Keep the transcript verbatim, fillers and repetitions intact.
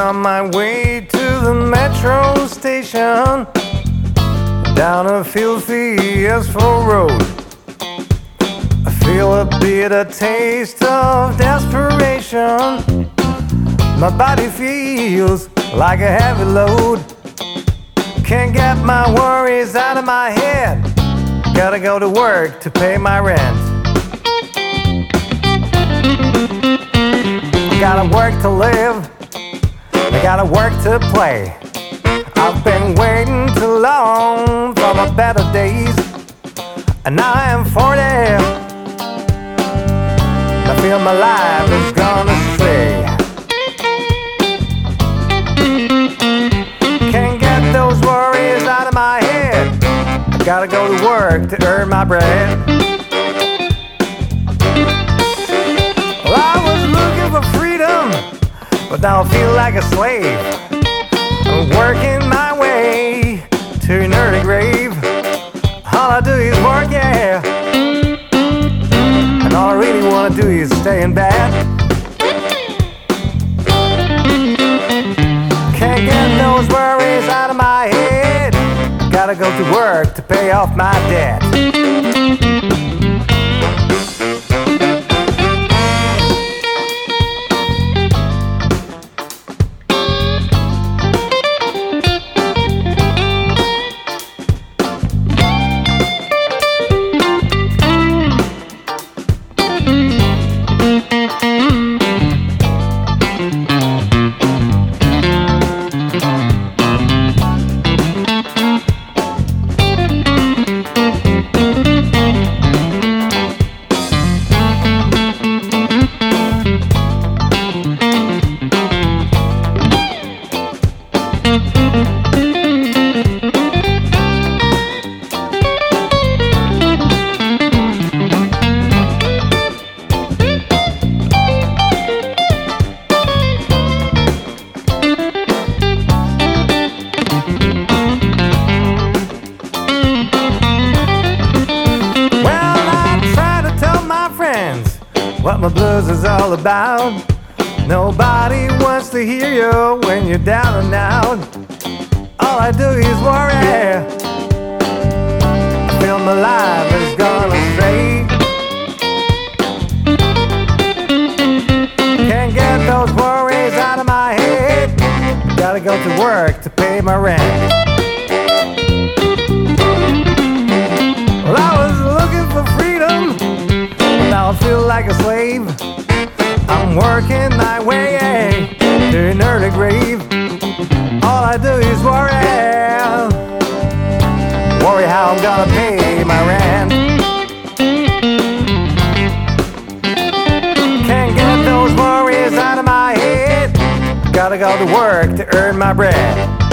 on my way to the metro station, down a filthy asphalt road. I feel a bitter taste of desperation. My body feels like a heavy load. Can't get my worries out of my head. Gotta go to work to pay my rent. Gotta work to live, I gotta work to play. I've been waiting too long for my better days, and now I am forty. I feel my life is gone astray. Can't get those worries out of my head. I gotta go to work to earn my bread. But now I feel like a slave. I'm working my way to an early grave. All I do is work, yeah, and all I really want to do is stay in bed. Can't get those worries out of my head. Gotta go to work to pay off my debt. What my blues is all about. Nobody wants to hear you when you're down and out. All I do is worry. I feel my life has gone astray. Can't get those worries out of my head. Gotta go to work to pay my rent. Well, I was looking for freedom, now I feel like a slave. I'm working my way to an early grave. All I do is worry, worry how I'm gonna pay my rent. Can't get those worries out of my head. Gotta go to work to earn my bread.